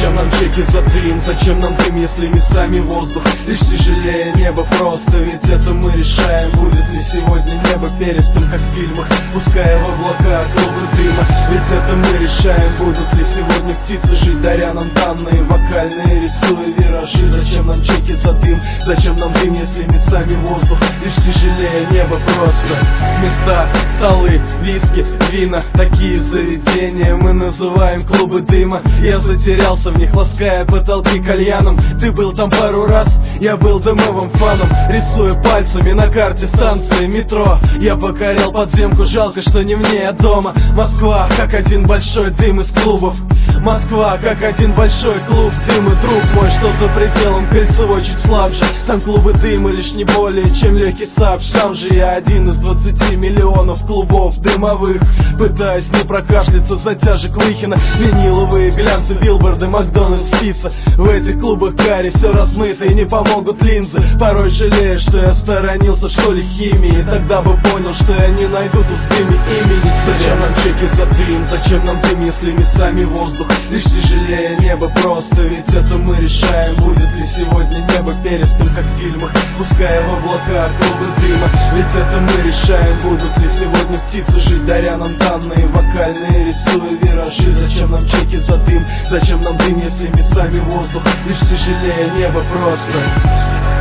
Зачем нам чеки за дым? Зачем нам дым, если не сами воздух? Лишь тяжелее небо просто, ведь это мы решаем. Будет ли сегодня небо перистым, как в фильмах, пуская в облака клубы дыма? Ведь это мы решаем. Будут ли сегодня птицы жить, даря нам данные вокальные, рисуя виражи? Зачем нам чеки за дым? Зачем нам дым, если не сами воздух? Лишь тяжелее небо просто. Места, столы, виски, вина, такие заведения мы называем клубы дыма. Я затерялся в них, лаская потолки кальяном. Ты был там пару раз, я был дымовым фаном, рисуя пальцами на карте станции метро. Я покорял подземку, жалко, что не вне от дома. Москва, как один большой дым из клубов. Москва, как один большой клуб дыма. Друг мой, что за пределом Кольцевой чуть слабже. Там клубы дыма лишь не более чем легкий сап. Сам же я один из 20 миллионов клубов дымовых. Пытаясь не прокашляться затяжек Выхина, виниловые глянцы, билборды, Макдональдс, пицца. В этих клубах карри все размыто и не помогут линзы. Порой жалею, что я сторонился в школе химии. Тогда бы понял, что я не найду тут в дыме имени. Зачем нам чеки за дым? Зачем нам дым, если не сами воздух? Лишь тяжелее небо просто, ведь это мы решаем. Будет ли сегодня небо перистым, как в фильмах, пуская в облака клубы дыма? Ведь это мы решаем. Будут ли сегодня птицы жить, даря нам данные вокальные, рисуя виражи? Зачем нам чеки за дым? Зачем нам дым, если не сами воздух? Лишь тяжелее небо просто.